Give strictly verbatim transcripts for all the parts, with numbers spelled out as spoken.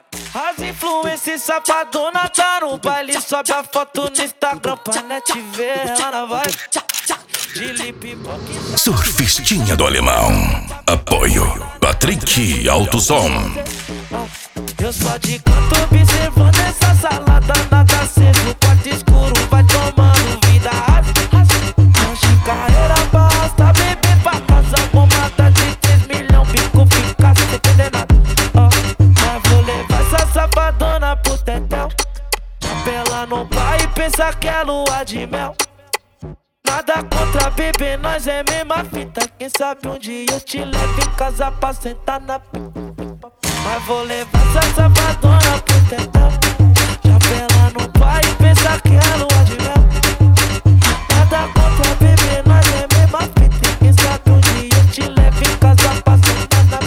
As influências safadona tá no baile, sobe a foto no Instagram pra net ver. Ela na vibe de lip block. Surfistinha do Alemão. Apoio Patrick Alto Som. Eu só de canto observando essa salada, nada aceso, o quarto escuro vai tomando vida. Lanche carreira basta, beber pra casa com mata de três milhões, bico fica sem entender nada. Oh, mas vou levar essa safadona pro tetel. Chapela no pai e pensa que é lua de mel. Nada contra bebê, nós é mesma fita. Quem sabe um dia eu te levo em casa pra sentar na pipa. Mas vou levar essa safadona pro tetão. Chapela no pai e pensa que é lua de mel. Nada contra bebê, nós é mesma fita. Quem sabe um dia eu te levo em casa pra sentar na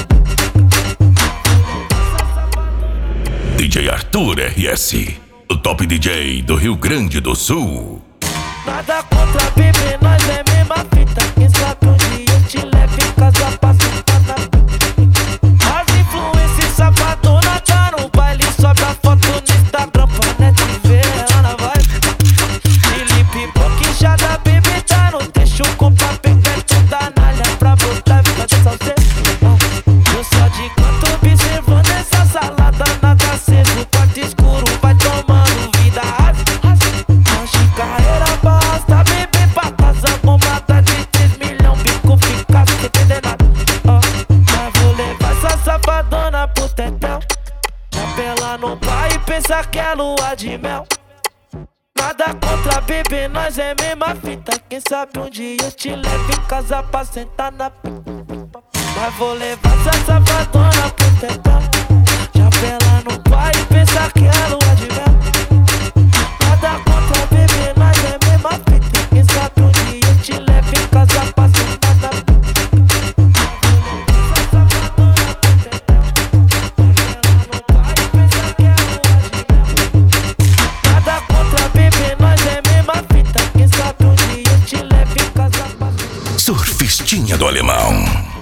pipa. D J Arthur R S, o top D J do Rio Grande do Sul. Nada contra bebê, nós é mesma fita. Quem sabe um dia eu te levo em casa pra sentar na pipa. As influências safadona tá no baile, sobe a foto no Instagram pra net ver. Ela na vibe de lip block, já da bebê tá no trecho com papel perto da nalha pra botar a vida dessa alcê. Eu só de canto observando essa salada, nada aceso, o quarto escuro vai tomando vida. Lanche carreira basta, beber pra casa com mata de três milhões, bico fica sem entender nada. Oh, mas vou levar essa safadona pro tetel. Chapela no pai e pensa que é lua de mel. Nada contra bebê, nós é mesma fita. Quem sabe um dia eu te levo em casa pra sentar na pipa. Mas vou levar essa safadona pro tetel. Chapela no pai e pensa que é lua de mel. Nada contra bebê, nós é mesma fita. Quem sabe um dia eu te levo em casa pra sentar na pipa. Nada contra bebê, nós é mesma fita. Quem sabe um dia eu te levo em casa pra sentar. Surfistinha do Alemão.